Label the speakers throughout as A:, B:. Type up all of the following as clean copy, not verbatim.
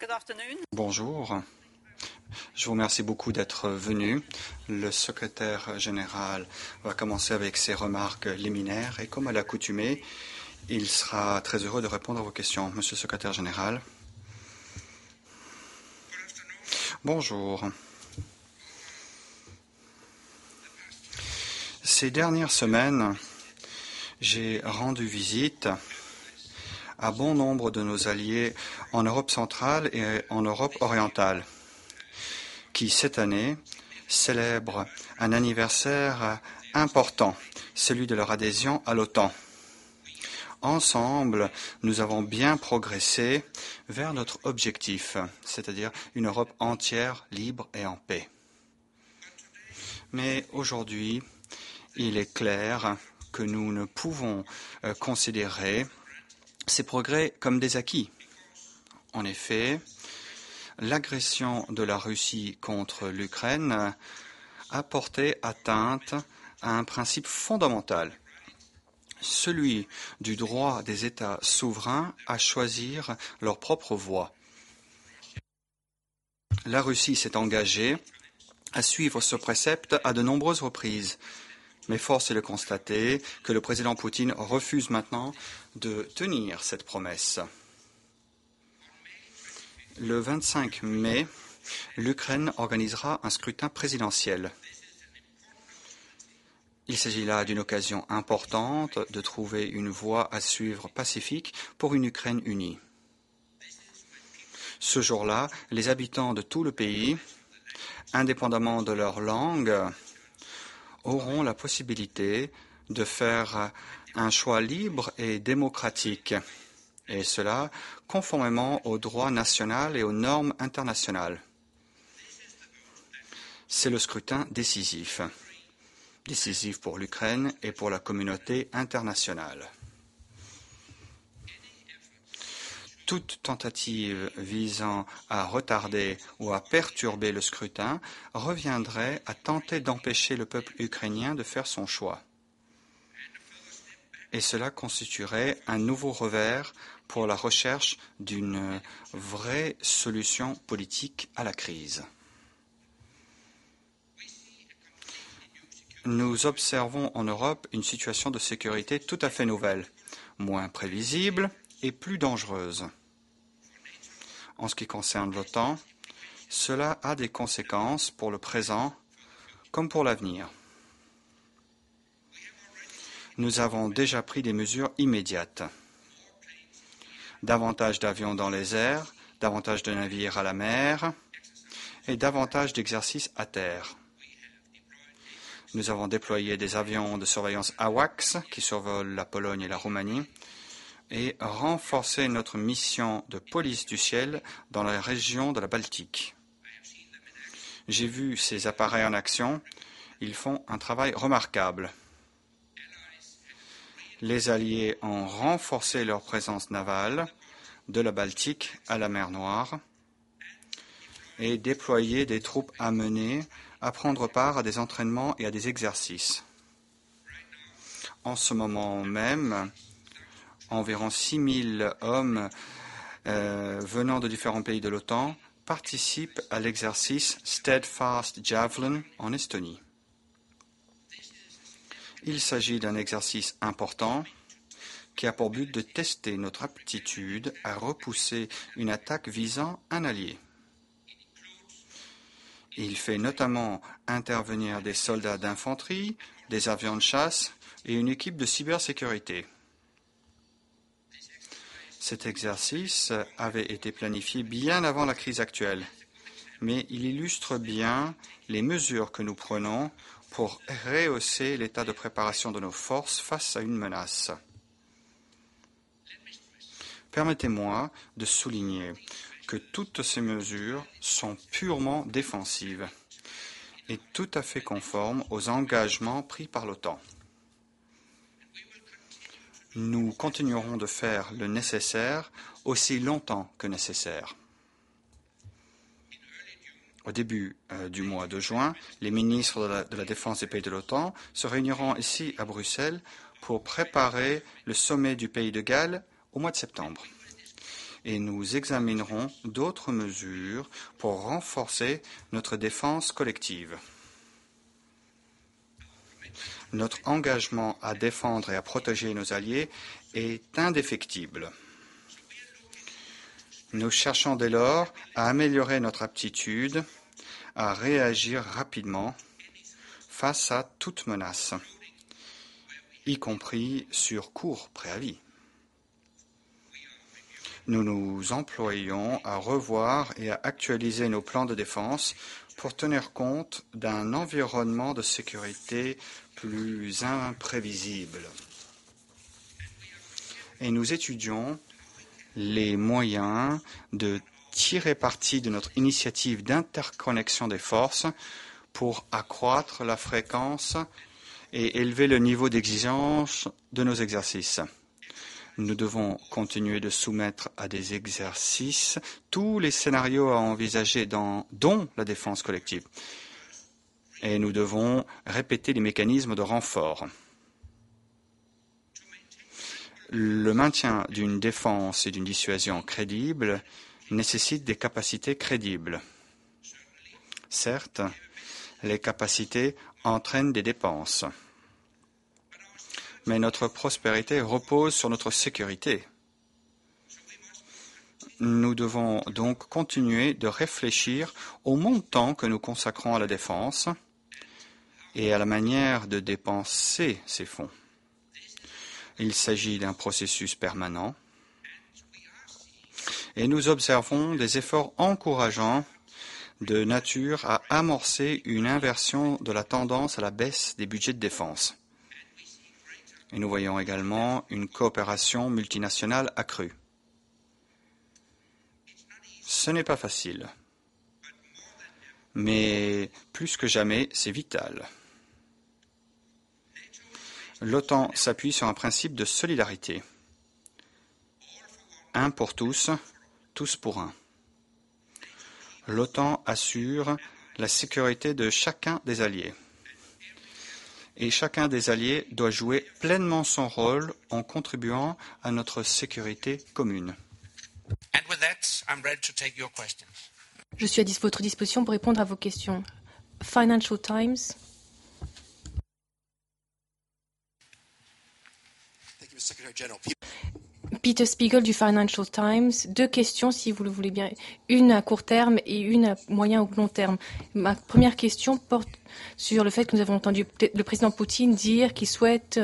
A: Bonjour. Je vous remercie beaucoup d'être venu. Le secrétaire général va commencer avec ses remarques liminaires et comme à l'accoutumée, il sera très heureux de répondre à vos questions. Monsieur le secrétaire général. Bonjour. Ces dernières semaines, j'ai rendu visite à bon nombre de nos alliés en Europe centrale et en Europe orientale, qui cette année célèbrent un anniversaire important, celui de leur adhésion à l'OTAN. Ensemble, nous avons bien progressé vers notre objectif, c'est-à-dire une Europe entière, libre et en paix. Mais aujourd'hui, il est clair que nous ne pouvons considérer ces progrès comme des acquis. En effet, l'agression de la Russie contre l'Ukraine a porté atteinte à un principe fondamental, celui du droit des États souverains à choisir leur propre voie. La Russie s'est engagée à suivre ce précepte à de nombreuses reprises. Mais force est de constater que le président Poutine refuse maintenant de tenir cette promesse. Le 25 mai, l'Ukraine organisera un scrutin présidentiel. Il s'agit là d'une occasion importante de trouver une voie à suivre pacifique pour une Ukraine unie. Ce jour-là, les habitants de tout le pays, indépendamment de leur langue, auront la possibilité de faire un choix libre et démocratique, et cela conformément au droit national et aux normes internationales. C'est le scrutin décisif pour l'Ukraine et pour la communauté internationale. Toute tentative visant à retarder ou à perturber le scrutin reviendrait à tenter d'empêcher le peuple ukrainien de faire son choix. Et cela constituerait un nouveau revers pour la recherche d'une vraie solution politique à la crise. Nous observons en Europe une situation de sécurité tout à fait nouvelle, moins prévisible et plus dangereuse. En ce qui concerne l'OTAN, cela a des conséquences pour le présent comme pour l'avenir. Nous avons déjà pris des mesures immédiates. Davantage d'avions dans les airs, davantage de navires à la mer et davantage d'exercices à terre. Nous avons déployé des avions de surveillance AWACS qui survolent la Pologne et la Roumanie et renforcé notre mission de police du ciel dans la région de la Baltique. J'ai vu ces appareils en action. Ils font un travail remarquable. Les Alliés ont renforcé leur présence navale de la Baltique à la mer Noire et déployé des troupes amenées à prendre part à des entraînements et à des exercices. En ce moment même, environ 6000 hommes venant de différents pays de l'OTAN participent à l'exercice Steadfast Javelin en Estonie. Il s'agit d'un exercice important qui a pour but de tester notre aptitude à repousser une attaque visant un allié. Il fait notamment intervenir des soldats d'infanterie, des avions de chasse et une équipe de cybersécurité. Cet exercice avait été planifié bien avant la crise actuelle, mais il illustre bien les mesures que nous prenons pour rehausser l'état de préparation de nos forces face à une menace. Permettez-moi de souligner que toutes ces mesures sont purement défensives et tout à fait conformes aux engagements pris par l'OTAN. Nous continuerons de faire le nécessaire aussi longtemps que nécessaire. Au début du mois de juin, les ministres de la Défense des pays de l'OTAN se réuniront ici à Bruxelles pour préparer le sommet du pays de Galles au mois de septembre. et nous examinerons d'autres mesures pour renforcer notre défense collective. Notre engagement à défendre et à protéger nos alliés est indéfectible. Nous cherchons dès lors à améliorer notre aptitude à réagir rapidement face à toute menace, y compris sur court préavis. Nous nous employons à revoir et à actualiser nos plans de défense pour tenir compte d'un environnement de sécurité plus imprévisible. Et nous étudions les moyens de tirer parti de notre initiative d'interconnexion des forces pour accroître la fréquence et élever le niveau d'exigence de nos exercices. Nous devons continuer de soumettre à des exercices tous les scénarios à envisager dont la défense collective. Et nous devons répéter les mécanismes de renfort. Le maintien d'une défense et d'une dissuasion crédibles nécessite des capacités crédibles. Certes, les capacités entraînent des dépenses. Mais notre prospérité repose sur notre sécurité. Nous devons donc continuer de réfléchir au montant que nous consacrons à la défense et à la manière de dépenser ces fonds. Il s'agit d'un processus permanent et nous observons des efforts encourageants de nature à amorcer une inversion de la tendance à la baisse des budgets de défense. Et nous voyons également une coopération multinationale accrue. Ce n'est pas facile, mais plus que jamais, c'est vital. L'OTAN s'appuie sur un principe de solidarité. Un pour tous, tous pour un. L'OTAN assure la sécurité de chacun des alliés. Et chacun des alliés doit jouer pleinement son rôle en contribuant à notre sécurité commune.
B: Je suis à votre disposition pour répondre à vos questions. Financial Times. Peter Spiegel du Financial Times. 2 questions, si vous le voulez bien. Une à court terme et une à moyen ou long terme. Ma première question porte sur le fait que nous avons entendu le président Poutine dire qu'il souhaite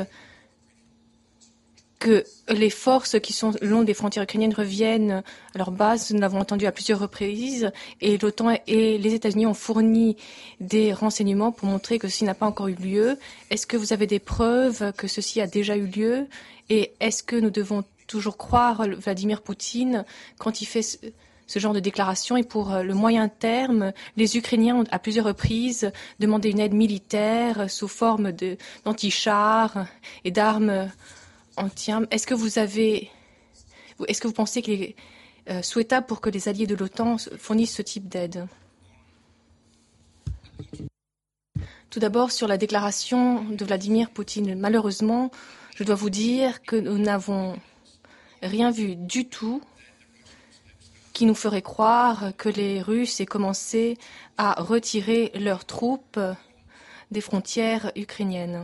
B: que les forces qui sont le long des frontières ukrainiennes reviennent à leur base. Nous l'avons entendu à plusieurs reprises et l'OTAN et les États-Unis ont fourni des renseignements pour montrer que ceci n'a pas encore eu lieu. Est-ce que vous avez des preuves que ceci a déjà eu lieu? Et est-ce que nous devons toujours croire Vladimir Poutine quand il fait ce genre de déclaration? Et pour le moyen terme, les Ukrainiens ont à plusieurs reprises demandé une aide militaire sous forme d'antichars et d'armes anti-armes. Est-ce que vous pensez qu'il est souhaitable pour que les alliés de l'OTAN fournissent ce type d'aide? Tout d'abord, sur la déclaration de Vladimir Poutine, malheureusement, je dois vous dire que nous n'avons rien vu du tout qui nous ferait croire que les Russes aient commencé à retirer leurs troupes des frontières ukrainiennes.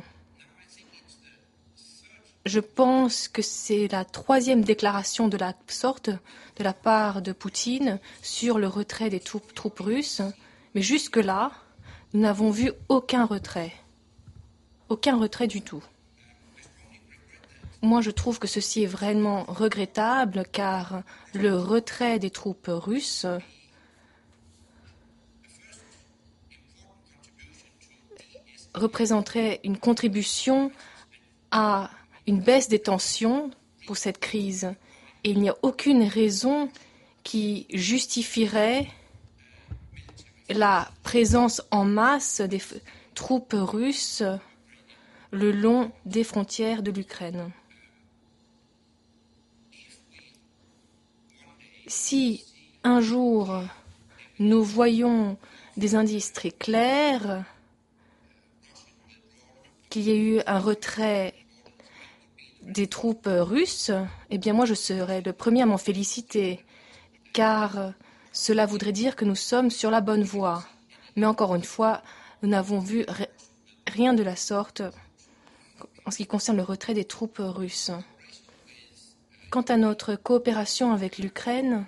B: Je pense que c'est la 3e déclaration de la sorte de la part de Poutine sur le retrait des troupes russes. Mais jusque-là, nous n'avons vu aucun retrait. Aucun retrait du tout. Moi, je trouve que ceci est vraiment regrettable car le retrait des troupes russes représenterait une contribution à une baisse des tensions pour cette crise. Et il n'y a aucune raison qui justifierait la présence en masse des troupes russes le long des frontières de l'Ukraine. Si un jour nous voyons des indices très clairs qu'il y ait eu un retrait des troupes russes, eh bien moi je serais le premier à m'en féliciter. car cela voudrait dire que nous sommes sur la bonne voie. Mais encore une fois, nous n'avons vu rien de la sorte en ce qui concerne le retrait des troupes russes. Quant à notre coopération avec l'Ukraine,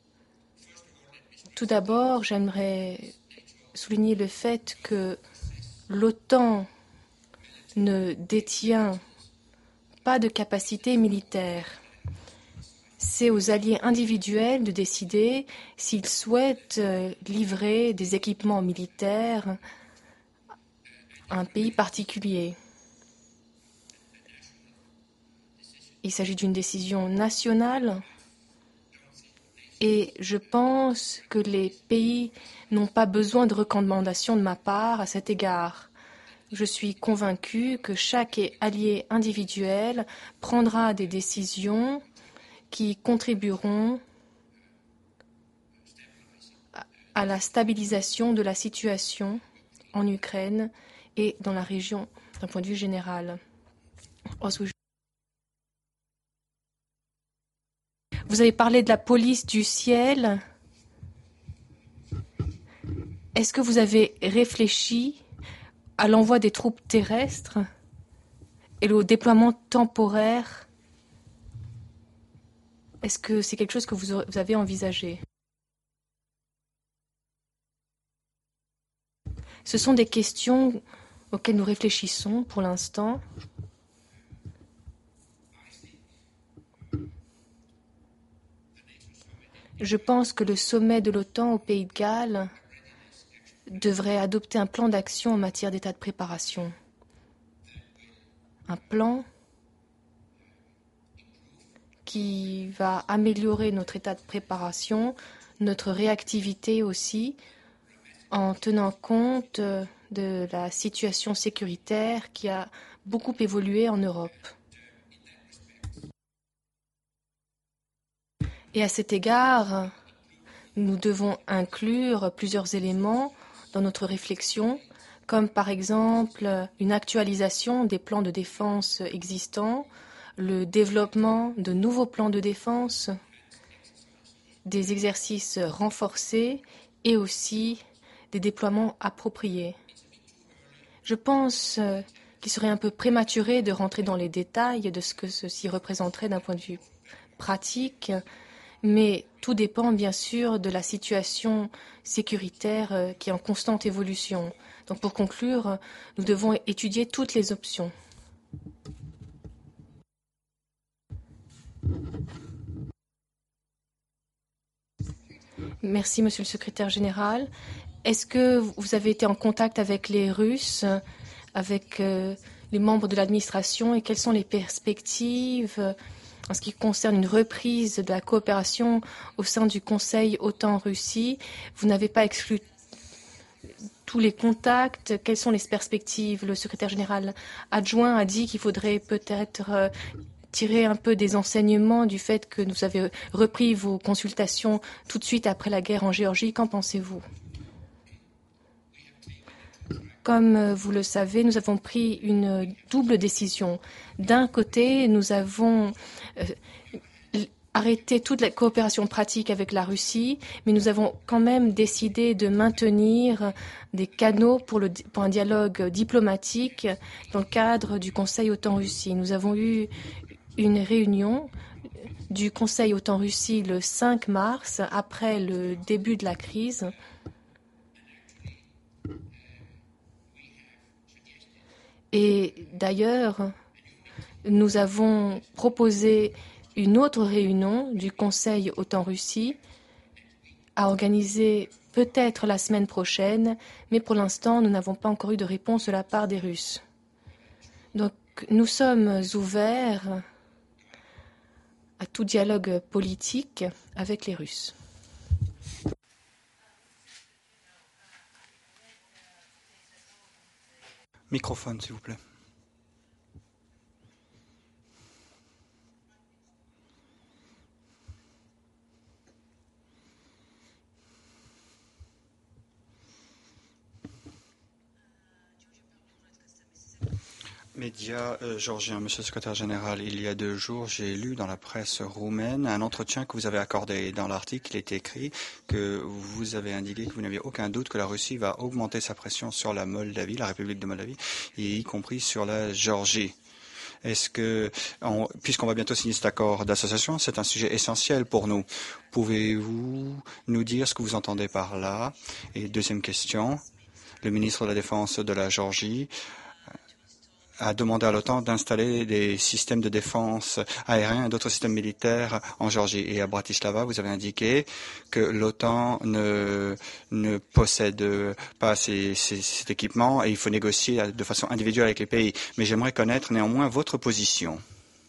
B: tout d'abord, j'aimerais souligner le fait que l'OTAN ne détient pas de capacité militaire. C'est aux alliés individuels de décider s'ils souhaitent livrer des équipements militaires à un pays particulier. Il s'agit d'une décision nationale et je pense que les pays n'ont pas besoin de recommandations de ma part à cet égard. Je suis convaincue que chaque allié individuel prendra des décisions qui contribueront à la stabilisation de la situation en Ukraine et dans la région d'un point de vue général. Vous avez parlé de la police du ciel. Est-ce que vous avez réfléchi à l'envoi des troupes terrestres et au déploiement temporaire? Est-ce que c'est quelque chose que vous avez envisagé? Ce sont des questions auxquelles nous réfléchissons pour l'instant. Je pense que le sommet de l'OTAN au Pays de Galles devrait adopter un plan d'action en matière d'état de préparation. Un plan qui va améliorer notre état de préparation, notre réactivité aussi, en tenant compte de la situation sécuritaire qui a beaucoup évolué en Europe. Et à cet égard, nous devons inclure plusieurs éléments dans notre réflexion, comme par exemple une actualisation des plans de défense existants, le développement de nouveaux plans de défense, des exercices renforcés et aussi des déploiements appropriés. Je pense qu'il serait un peu prématuré de rentrer dans les détails de ce que ceci représenterait d'un point de vue pratique, mais tout dépend bien sûr de la situation sécuritaire qui est en constante évolution. Donc pour conclure, nous devons étudier toutes les options. Merci, Monsieur le Secrétaire général. Est-ce que vous avez été en contact avec les Russes, avec les membres de l'administration, et quelles sont les perspectives en ce qui concerne une reprise de la coopération au sein du Conseil OTAN-Russie? Vous n'avez pas exclu tous les contacts. Quelles sont les perspectives? Le secrétaire général adjoint a dit qu'il faudrait peut-être tirer un peu des enseignements du fait que vous avez repris vos consultations tout de suite après la guerre en Géorgie. Qu'en pensez-vous? Comme vous le savez, nous avons pris une double décision. D'un côté, nous avons arrêté toute la coopération pratique avec la Russie, mais nous avons quand même décidé de maintenir des canaux pour un dialogue diplomatique dans le cadre du Conseil OTAN-Russie. Nous avons eu une réunion du Conseil OTAN-Russie le 5 mars, après le début de la crise. Et d'ailleurs, nous avons proposé une autre réunion du Conseil OTAN-Russie à organiser peut-être la semaine prochaine, mais pour l'instant, nous n'avons pas encore eu de réponse de la part des Russes. Donc, nous sommes ouverts à tout dialogue politique avec les Russes.
A: Microphone, s'il vous plaît. Média georgien, Monsieur le Secrétaire général, il y a 2 jours, j'ai lu dans la presse roumaine un entretien que vous avez accordé. Dans l'article, il est écrit que vous avez indiqué que vous n'aviez aucun doute que la Russie va augmenter sa pression sur la Moldavie, la République de Moldavie, et y compris sur la Géorgie. Est-ce que, puisqu'on va bientôt signer cet accord d'association, c'est un sujet essentiel pour nous. Pouvez-vous nous dire ce que vous entendez par là? Et deuxième question, le ministre de la Défense de la Géorgie a demandé à l'OTAN d'installer des systèmes de défense aériens et d'autres systèmes militaires en Géorgie. Et à Bratislava, vous avez indiqué que l'OTAN ne possède pas cet équipement et il faut négocier de façon individuelle avec les pays. Mais j'aimerais connaître néanmoins votre position.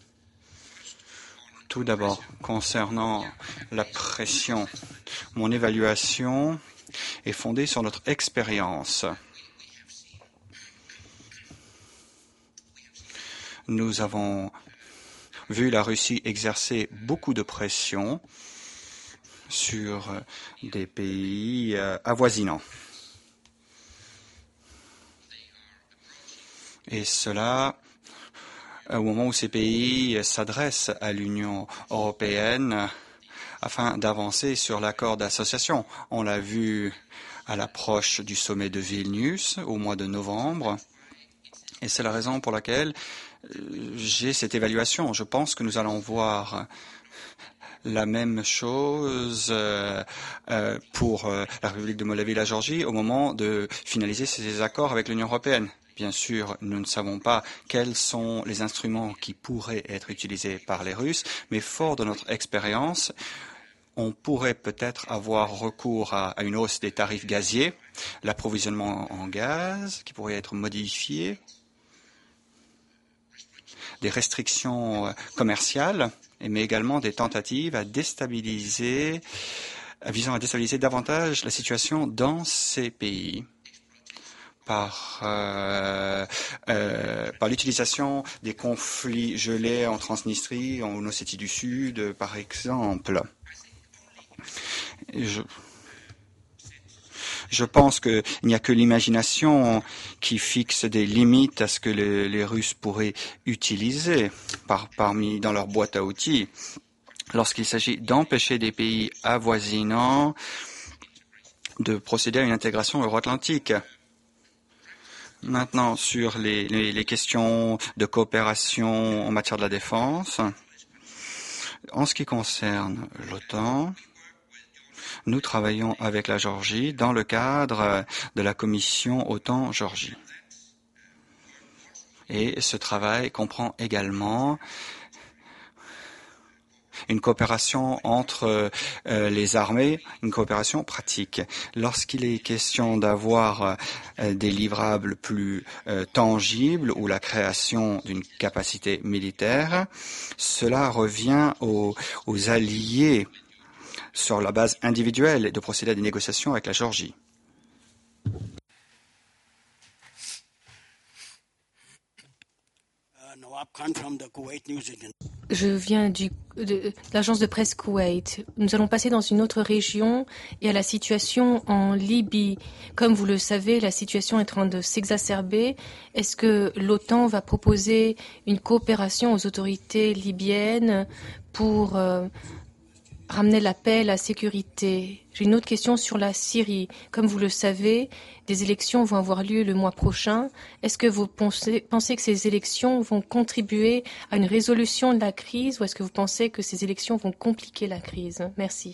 A: Tout d'abord, concernant la pression, mon évaluation est fondée sur notre expérience. Nous avons vu la Russie exercer beaucoup de pression sur des pays avoisinants. Et cela, au moment où ces pays s'adressent à l'Union européenne afin d'avancer sur l'accord d'association. On l'a vu à l'approche du sommet de Vilnius au mois de novembre. Et c'est la raison pour laquelle j'ai cette évaluation. Je pense que nous allons voir la même chose pour la République de Moldavie et la Géorgie au moment de finaliser ces accords avec l'Union européenne. Bien sûr, nous ne savons pas quels sont les instruments qui pourraient être utilisés par les Russes, mais fort de notre expérience, on pourrait peut-être avoir recours à une hausse des tarifs gaziers, l'approvisionnement en gaz qui pourrait être modifié, des restrictions commerciales, mais également des tentatives visant à déstabiliser davantage la situation dans ces pays par l'utilisation des conflits gelés en Transnistrie, en Ossétie du Sud, par exemple. Je pense qu'il n'y a que l'imagination qui fixe des limites à ce que les Russes pourraient utiliser dans leur boîte à outils lorsqu'il s'agit d'empêcher des pays avoisinants de procéder à une intégration euro-atlantique. Maintenant, sur les questions de coopération en matière de la défense, en ce qui concerne l'OTAN, nous travaillons avec la Géorgie dans le cadre de la commission OTAN-Géorgie. Et ce travail comprend également une coopération entre les armées, une coopération pratique. Lorsqu'il est question d'avoir des livrables plus tangibles ou la création d'une capacité militaire, cela revient aux alliés sur la base individuelle de procéder à des négociations avec la Géorgie.
B: Je viens de l'agence de presse Koweït. Nous allons passer dans une autre région et à la situation en Libye. Comme vous le savez, la situation est en train de s'exacerber. Est-ce que l'OTAN va proposer une coopération aux autorités libyennes pour ramener la paix et la sécurité? J'ai une autre question sur la Syrie. Comme vous le savez, des élections vont avoir lieu le mois prochain. Est-ce que vous pensez que ces élections vont contribuer à une résolution de la crise ou est-ce que vous pensez que ces élections vont compliquer la crise? Merci.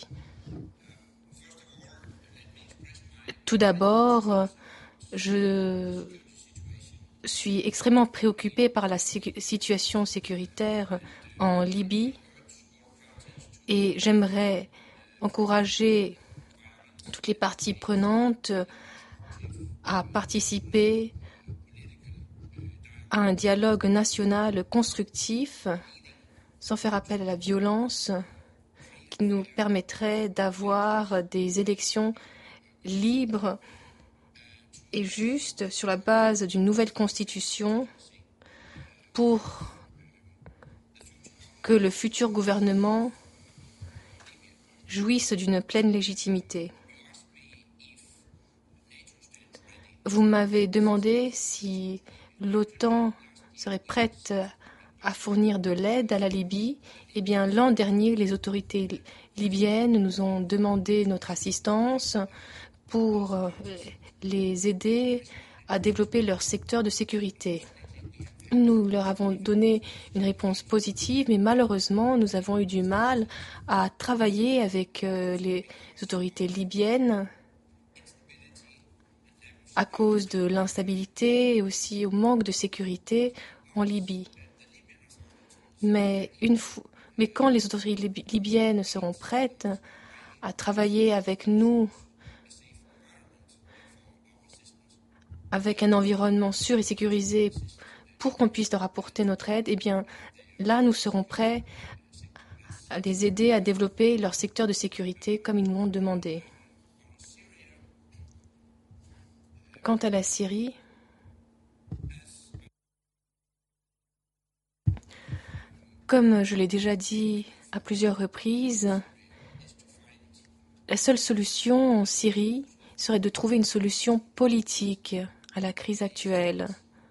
B: Tout d'abord, je suis extrêmement préoccupée par la situation sécuritaire en Libye. Et j'aimerais encourager toutes les parties prenantes à participer à un dialogue national constructif sans faire appel à la violence qui nous permettrait d'avoir des élections libres et justes sur la base d'une nouvelle constitution pour que le futur gouvernement jouissent d'une pleine légitimité. Vous m'avez demandé si l'OTAN serait prête à fournir de l'aide à la Libye, eh bien, l'an dernier, les autorités libyennes nous ont demandé notre assistance pour les aider à développer leur secteur de sécurité. Nous leur avons donné une réponse positive, mais malheureusement, nous avons eu du mal à travailler avec les autorités libyennes à cause de l'instabilité et aussi au manque de sécurité en Libye. Mais quand les autorités libyennes seront prêtes à travailler avec nous avec un environnement sûr et sécurisé pour qu'on puisse leur apporter notre aide, eh bien, là, nous serons prêts à les aider à développer leur secteur de sécurité comme ils nous l'ont demandé. Quant à la Syrie, comme je l'ai déjà dit à plusieurs reprises, la seule solution en Syrie serait de trouver une solution politique à la crise actuelle.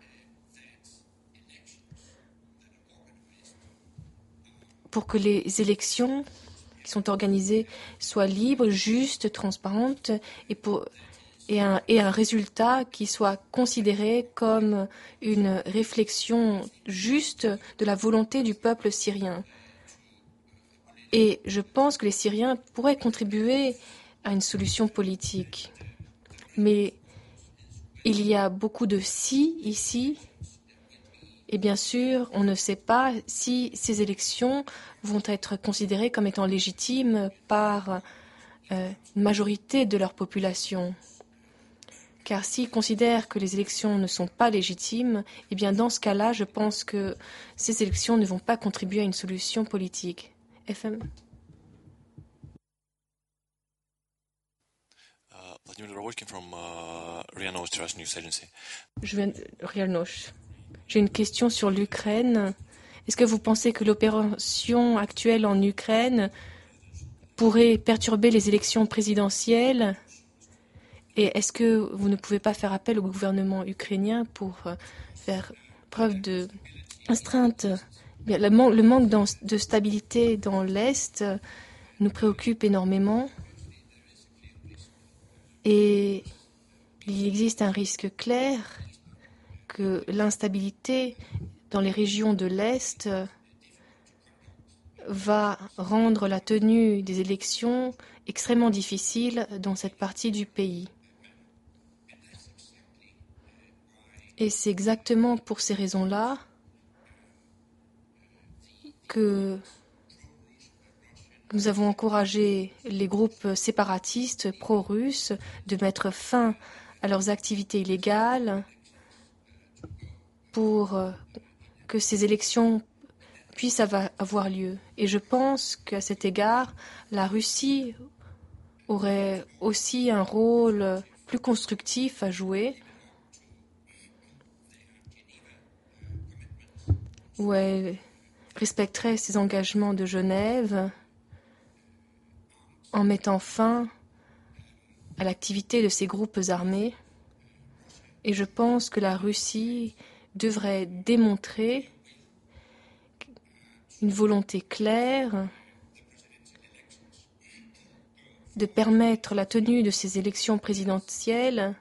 B: Pour que les élections qui sont organisées soient libres, justes, transparentes et un résultat qui soit considéré comme une réflexion juste de la volonté du peuple syrien. Et je pense que les Syriens pourraient contribuer à une solution politique. Mais il y a beaucoup de si ici. Et bien sûr, on ne sait pas si ces élections vont être considérées comme étant légitimes par une majorité de leur population. Car s'ils considèrent que les élections ne sont pas légitimes, eh bien dans ce cas-là, je pense que ces élections ne vont pas contribuer à une solution politique. FM.
C: Vladimir Doroshkin from RIA Novosti Russian News Agency.
B: Je viens de RIA Novosti. J'ai une question sur l'Ukraine. Est-ce que vous pensez que l'opération actuelle en Ukraine pourrait perturber les élections présidentielles? Et est-ce que vous ne pouvez pas faire appel au gouvernement ukrainien pour faire preuve de astreinte? Bien, le manque de stabilité dans l'Est nous préoccupe énormément. Et il existe un risque clair que l'instabilité dans les régions de l'Est va rendre la tenue des élections extrêmement difficile dans cette partie du pays. Et c'est exactement pour ces raisons-là que nous avons encouragé les groupes séparatistes pro-russes de mettre fin à leurs activités illégales pour que ces élections puissent avoir lieu. Et je pense qu'à cet égard, la Russie aurait aussi un rôle plus constructif à jouer, où elle respecterait ses engagements de Genève en mettant fin à l'activité de ces groupes armés. Et je pense que la Russie devrait démontrer une volonté claire de permettre la tenue de ces élections présidentielles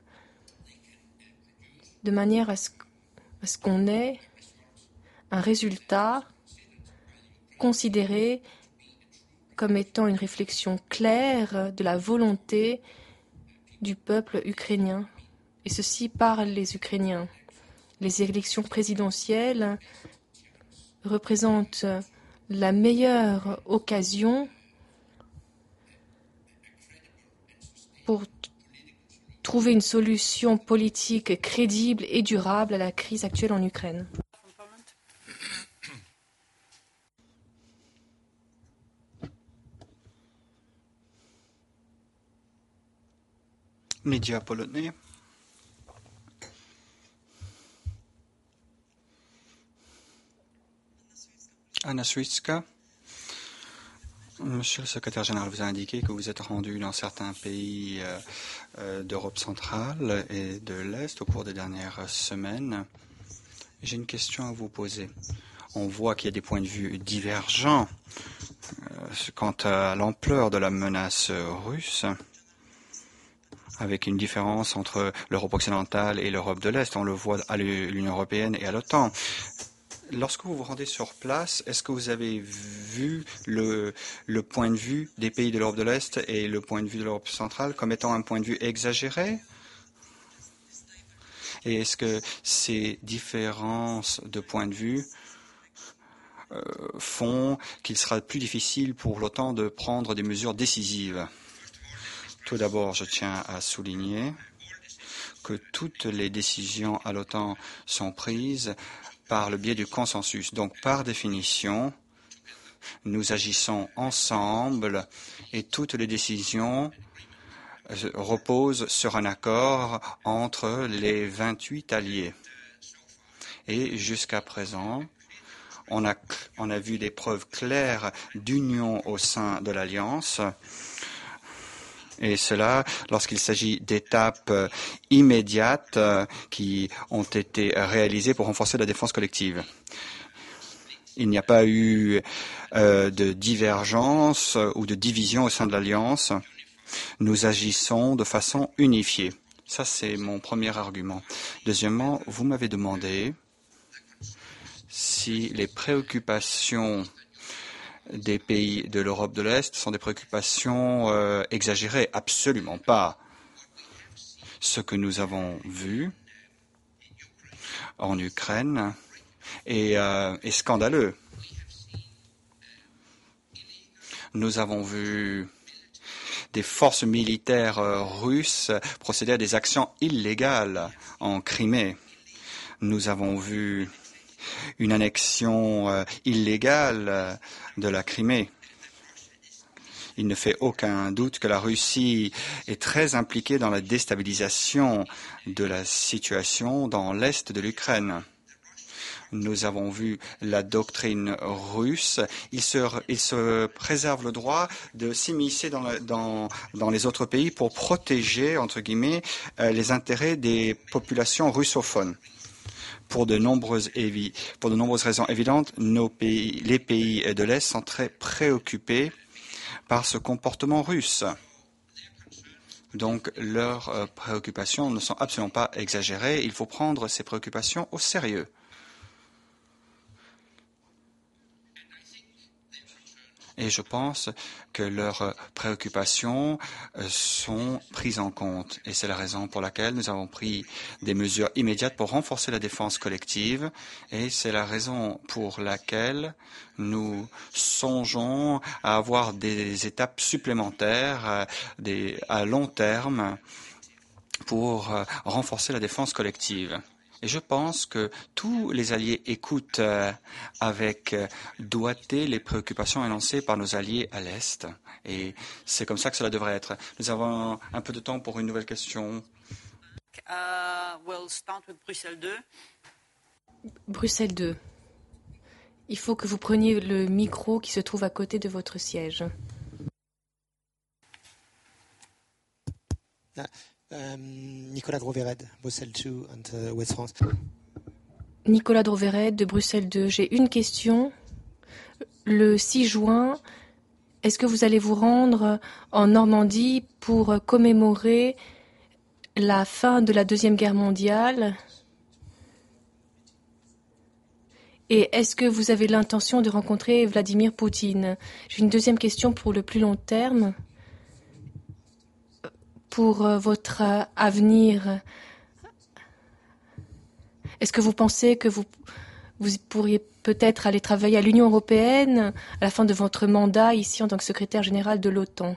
B: de manière à ce qu'on ait un résultat considéré comme étant une réflexion claire de la volonté du peuple ukrainien, et ceci par les Ukrainiens. Les élections présidentielles représentent la meilleure occasion pour trouver une solution politique crédible et durable à la crise actuelle en Ukraine.
A: Média polonais. Anna Switska. Monsieur le secrétaire général vous a indiqué que vous êtes rendu dans certains pays d'Europe centrale et de l'Est au cours des dernières semaines. J'ai une question à vous poser. On voit qu'il y a des points de vue divergents quant à l'ampleur de la menace russe, avec une différence entre l'Europe occidentale et l'Europe de l'Est. On le voit à l'Union européenne et à l'OTAN. Lorsque vous vous rendez sur place, est-ce que vous avez vu le point de vue des pays de l'Europe de l'Est et le point de vue de l'Europe centrale comme étant un point de vue exagéré? Et est-ce que ces différences de point de vue font qu'il sera plus difficile pour l'OTAN de prendre des mesures décisives? Tout d'abord, je tiens à souligner que toutes les décisions à l'OTAN sont prises par le biais du consensus. Donc, par définition, nous agissons ensemble et toutes les décisions reposent sur un accord entre les 28 alliés. Et jusqu'à présent, on a vu des preuves claires d'union au sein de l'Alliance. Et cela lorsqu'il s'agit d'étapes immédiates qui ont été réalisées pour renforcer la défense collective. Il n'y a pas eu de divergence ou de division au sein de l'Alliance. Nous agissons de façon unifiée. Ça, c'est mon premier argument. Deuxièmement, vous m'avez demandé si les préoccupations des pays de l'Europe de l'Est sont des préoccupations exagérées. Absolument pas. Ce que nous avons vu en Ukraine est scandaleux. Nous avons vu des forces militaires russes procéder à des actions illégales en Crimée. Nous avons vu une annexion illégale de la Crimée. Il ne fait aucun doute que la Russie est très impliquée dans la déstabilisation de la situation dans l'est de l'Ukraine. Nous avons vu la doctrine russe. Il se préserve le droit de s'immiscer dans les autres pays pour protéger, entre guillemets, les intérêts des populations russophones. Pour de nombreuses raisons évidentes, les pays de l'Est sont très préoccupés par ce comportement russe. Donc, leurs préoccupations ne sont absolument pas exagérées. Il faut prendre ces préoccupations au sérieux. Et je pense que leurs préoccupations sont prises en compte. Et c'est la raison pour laquelle nous avons pris des mesures immédiates pour renforcer la défense collective. Et c'est la raison pour laquelle nous songeons à avoir des étapes supplémentaires à long terme pour renforcer la défense collective. Et je pense que tous les alliés écoutent avec doigté les préoccupations énoncées par nos alliés à l'Est. Et c'est comme ça que cela devrait être. Nous avons un peu de temps pour une nouvelle question.
D: We'll start with Bruxelles 2.
B: Bruxelles 2. Il faut que vous preniez le micro qui se trouve à côté de votre siège.
E: Nicolas Drovered, Bruxelles 2 and West France.
B: Nicolas Drovered de Bruxelles 2. J'ai une question. Le 6 juin, est-ce que vous allez vous rendre en Normandie pour commémorer la fin de la Deuxième Guerre mondiale? Et est-ce que vous avez l'intention de rencontrer Vladimir Poutine? J'ai une deuxième question pour le plus long terme. Pour votre avenir, est-ce que vous pensez que vous pourriez peut-être aller travailler à l'Union européenne à la fin de votre mandat ici en tant que secrétaire général de l'OTAN?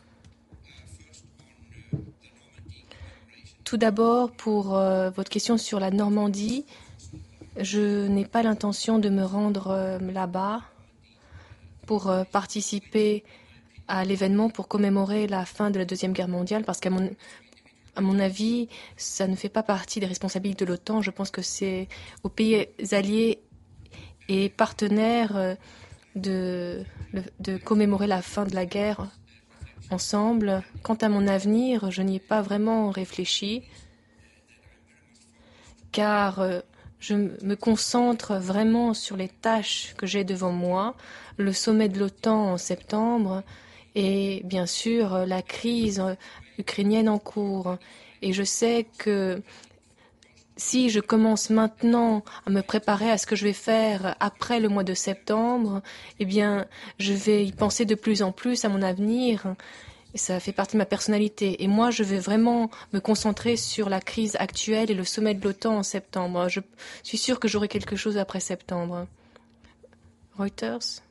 B: Tout d'abord, pour votre question sur la Normandie, je n'ai pas l'intention de me rendre là-bas pour participer à l'événement pour commémorer la fin de la Deuxième Guerre mondiale, parce qu'à mon avis, ça ne fait pas partie des responsabilités de l'OTAN. Je pense que c'est aux pays alliés et partenaires de commémorer la fin de la guerre ensemble. Quant à mon avenir, je n'y ai pas vraiment réfléchi, car je me concentre vraiment sur les tâches que j'ai devant moi, le sommet de l'OTAN en septembre et bien sûr la crise ukrainienne en cours. Et je sais que si je commence maintenant à me préparer à ce que je vais faire après le mois de septembre, eh bien, je vais y penser de plus en plus à mon avenir. Et ça fait partie de ma personnalité. Et moi, je vais vraiment me concentrer sur la crise actuelle et le sommet de l'OTAN en septembre. Je suis sûre que j'aurai quelque chose après septembre. Reuters.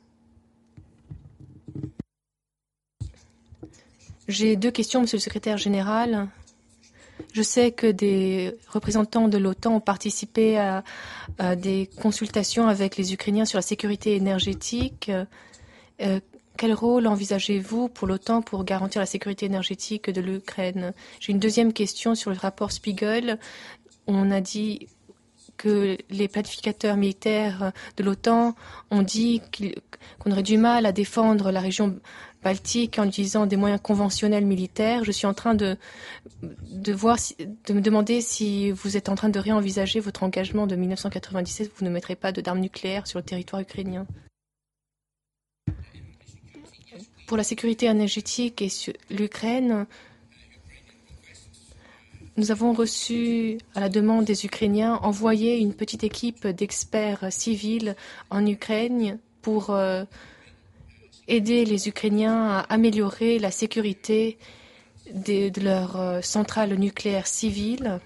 B: J'ai 2 questions, Monsieur le Secrétaire général. Je sais que des représentants de l'OTAN ont participé à des consultations avec les Ukrainiens sur la sécurité énergétique. Quel rôle envisagez-vous pour l'OTAN pour garantir la sécurité énergétique de l'Ukraine? J'ai une deuxième question sur le rapport Spiegel. On a dit que les planificateurs militaires de l'OTAN ont dit qu'on aurait du mal à défendre la région baltique en utilisant des moyens conventionnels militaires. Je suis en train de me demander si vous êtes en train de réenvisager votre engagement de 1997. Vous ne mettrez pas d'armes nucléaires sur le territoire ukrainien. Pour la sécurité énergétique et sur l'Ukraine, nous avons reçu, à la demande des Ukrainiens, envoyer une petite équipe d'experts civils en Ukraine pour aider les Ukrainiens à améliorer la sécurité de leurs centrales nucléaires civiles.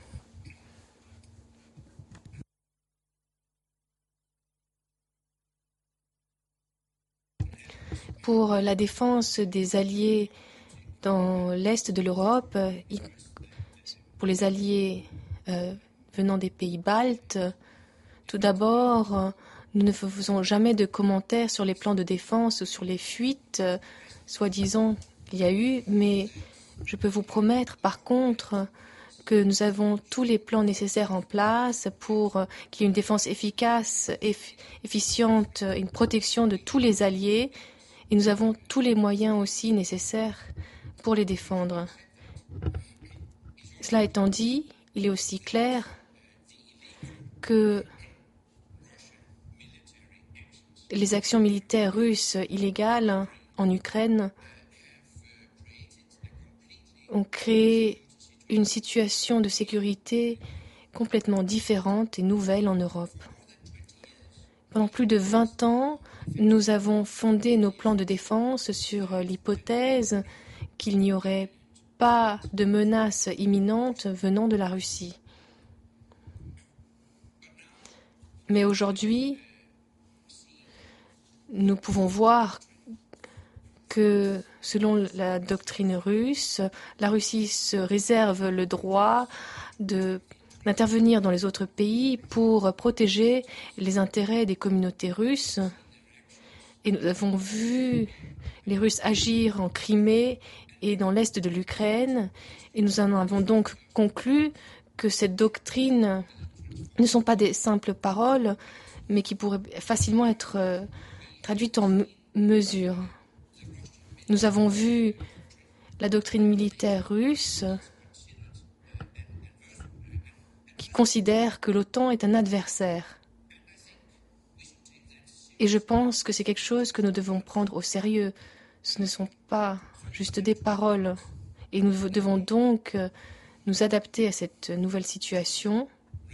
B: Pour la défense des alliés dans l'est de l'Europe, pour les alliés venant des pays baltes, tout d'abord, nous ne faisons jamais de commentaires sur les plans de défense ou sur les fuites, soi-disant qu'il y a eu, mais je peux vous promettre, par contre, que nous avons tous les plans nécessaires en place pour qu'il y ait une défense efficace, efficiente, une protection de tous les alliés, et nous avons tous les moyens aussi nécessaires pour les défendre. Cela étant dit, il est aussi clair que les actions militaires russes illégales en Ukraine ont créé une situation de sécurité complètement différente et nouvelle en Europe. Pendant plus de 20 ans, nous avons fondé nos plans de défense sur l'hypothèse qu'il n'y aurait pas de menace imminente venant de la Russie. Mais aujourd'hui, nous pouvons voir que, selon la doctrine russe, la Russie se réserve le droit d'intervenir dans les autres pays pour protéger les intérêts des communautés russes. Et nous avons vu les Russes agir en Crimée et dans l'est de l'Ukraine. Et nous en avons donc conclu que cette doctrine ne sont pas des simples paroles, mais qui pourraient facilement être traduites en mesures. Nous avons vu la doctrine militaire russe qui considère que l'OTAN est un adversaire. Et je pense que c'est quelque chose que nous devons prendre au sérieux. Ce ne sont pas juste des paroles. Et nous devons donc nous adapter à cette nouvelle situation,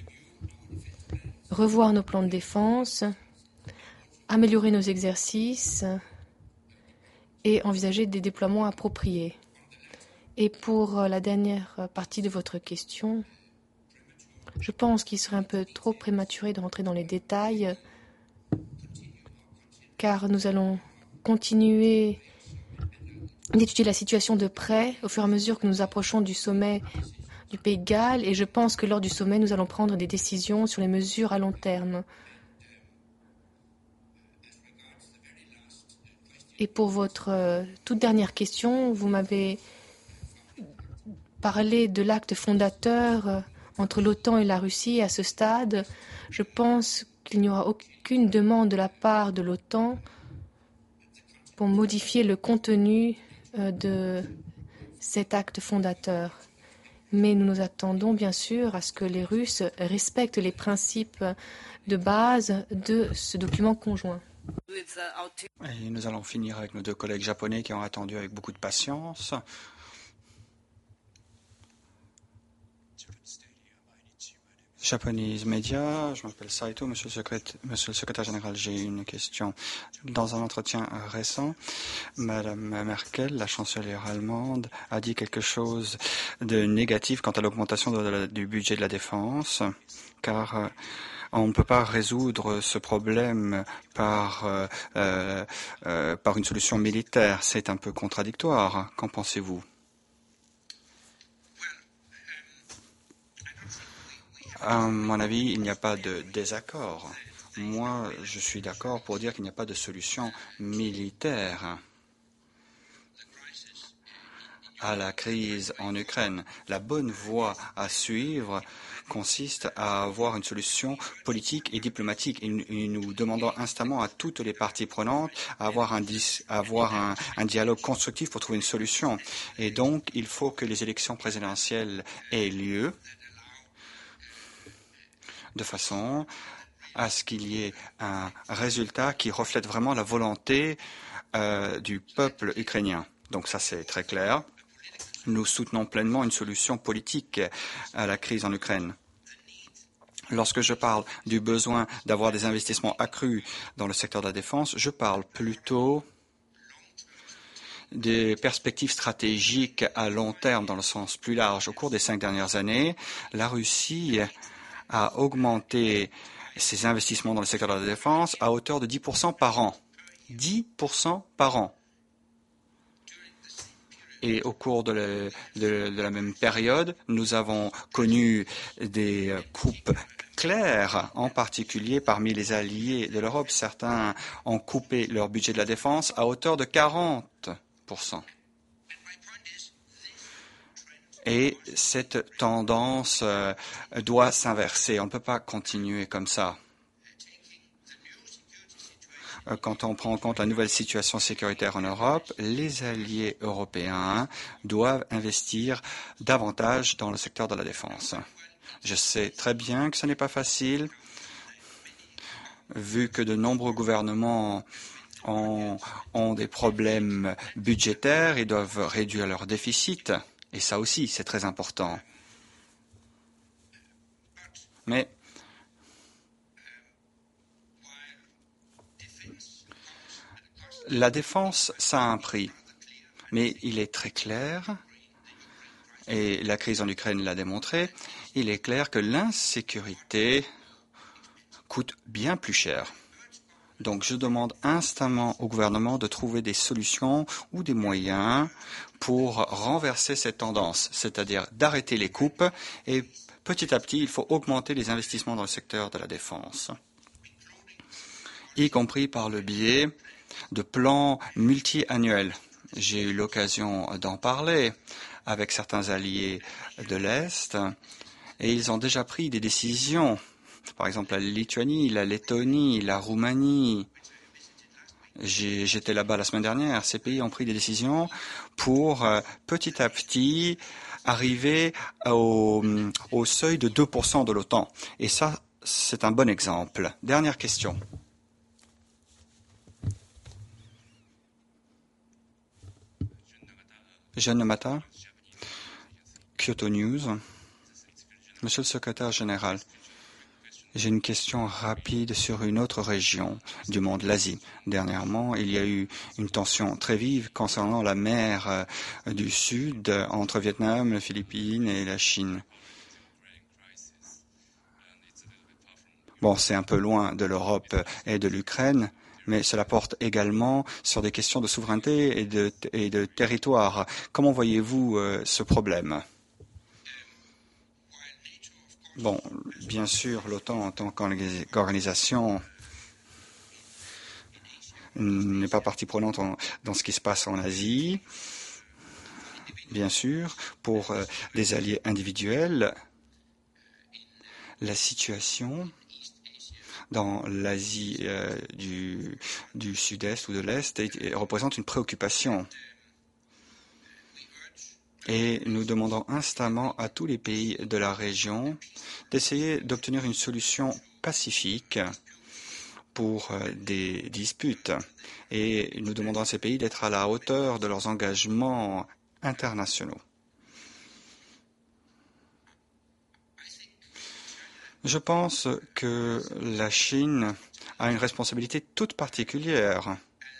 B: revoir nos plans de défense, améliorer nos exercices et envisager des déploiements appropriés. Et pour la dernière partie de votre question, je pense qu'il serait un peu trop prématuré de rentrer dans les détails, car nous allons continuer d'étudier la situation de près au fur et à mesure que nous approchons du sommet du Pays de Galles, et je pense que lors du sommet, nous allons prendre des décisions sur les mesures à long terme. Et pour votre toute dernière question, vous m'avez parlé de l'acte fondateur entre l'OTAN et la Russie. À ce stade, je pense qu'il n'y aura aucune demande de la part de l'OTAN pour modifier le contenu de cet acte fondateur. Mais nous nous attendons bien sûr à ce que les Russes respectent les principes de base de ce document conjoint.
A: Et nous allons finir avec nos deux collègues japonais qui ont attendu avec beaucoup de patience. Japanese Media, je m'appelle Saito, monsieur le secrétaire général, j'ai une question. Dans un entretien récent, Madame Merkel, la chancelière allemande, a dit quelque chose de négatif quant à l'augmentation du budget de la défense, car on ne peut pas résoudre ce problème par une solution militaire. C'est un peu contradictoire. Qu'en pensez-vous? À mon avis, il n'y a pas de désaccord. Moi, je suis d'accord pour dire qu'il n'y a pas de solution militaire à la crise en Ukraine. La bonne voie à suivre consiste à avoir une solution politique et diplomatique. Et nous demandons instamment à toutes les parties prenantes à avoir un dialogue constructif pour trouver une solution. Et donc, il faut que les élections présidentielles aient lieu de façon à ce qu'il y ait un résultat qui reflète vraiment la volonté du peuple ukrainien. Donc ça, c'est très clair. Nous soutenons pleinement une solution politique à la crise en Ukraine. Lorsque je parle du besoin d'avoir des investissements accrus dans le secteur de la défense, je parle plutôt des perspectives stratégiques à long terme dans le sens plus large. Au cours des 5 dernières années, la Russie a augmenté ses investissements dans le secteur de la défense à hauteur de 10% par an. 10% par an. Et au cours de la même période, nous avons connu des coupes claires, en particulier parmi les alliés de l'Europe. Certains ont coupé leur budget de la défense à hauteur de 40%. Et cette tendance doit s'inverser. On ne peut pas continuer comme ça. Quand on prend en compte la nouvelle situation sécuritaire en Europe, les alliés européens doivent investir davantage dans le secteur de la défense. Je sais très bien que ce n'est pas facile, vu que de nombreux gouvernements ont des problèmes budgétaires et doivent réduire leur déficit. Et ça aussi, c'est très important. Mais la défense, ça a un prix. Mais il est très clair, et la crise en Ukraine l'a démontré, il est clair que l'insécurité coûte bien plus cher. Donc je demande instamment au gouvernement de trouver des solutions ou des moyens pour renverser cette tendance, c'est-à-dire d'arrêter les coupes et petit à petit, il faut augmenter les investissements dans le secteur de la défense, y compris par le biais de plans multi-annuels. J'ai eu l'occasion d'en parler avec certains alliés de l'Est et ils ont déjà pris des décisions. Par exemple, la Lituanie, la Lettonie, la Roumanie. J'étais là-bas la semaine dernière. Ces pays ont pris des décisions pour petit à petit arriver au seuil de 2% de l'OTAN. Et ça, c'est un bon exemple. Dernière question. Jeanne Namata, Kyoto News. Monsieur le secrétaire général, j'ai une question rapide sur une autre région du monde, l'Asie. Dernièrement, il y a eu une tension très vive concernant la mer du Sud entre Vietnam, les Philippines et la Chine. Bon, c'est un peu loin de l'Europe et de l'Ukraine, mais cela porte également sur des questions de souveraineté et de territoire. Comment voyez-vous ce problème ? Bon, bien sûr, l'OTAN en tant qu'organisation n'est pas partie prenante dans ce qui se passe en Asie. Bien sûr, pour des alliés individuels, la situation dans l'Asie du Sud-Est ou de l'Est représente une préoccupation. Et nous demandons instamment à tous les pays de la région d'essayer d'obtenir une solution pacifique pour des disputes. Et nous demandons à ces pays d'être à la hauteur de leurs engagements internationaux. Je pense que la Chine a une responsabilité toute particulière,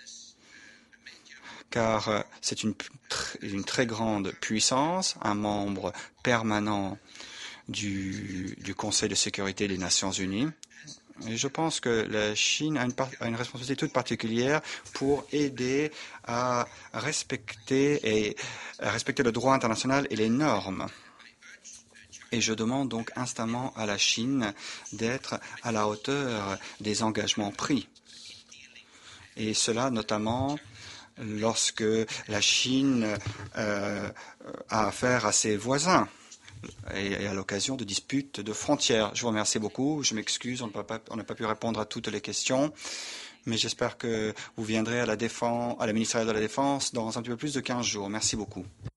A: car c'est une très grande puissance, un membre permanent du Conseil de sécurité des Nations Unies. Et je pense que la Chine a une responsabilité toute particulière pour aider à respecter le droit international et les normes. Et je demande donc instamment à la Chine d'être à la hauteur des engagements pris. Et cela notamment lorsque la Chine a affaire à ses voisins et à l'occasion de disputes de frontières. Je vous remercie beaucoup. Je m'excuse, on n'a pas pu répondre à toutes les questions. Mais j'espère que vous viendrez à la ministérielle de la Défense dans un petit peu plus de 15 jours. Merci beaucoup.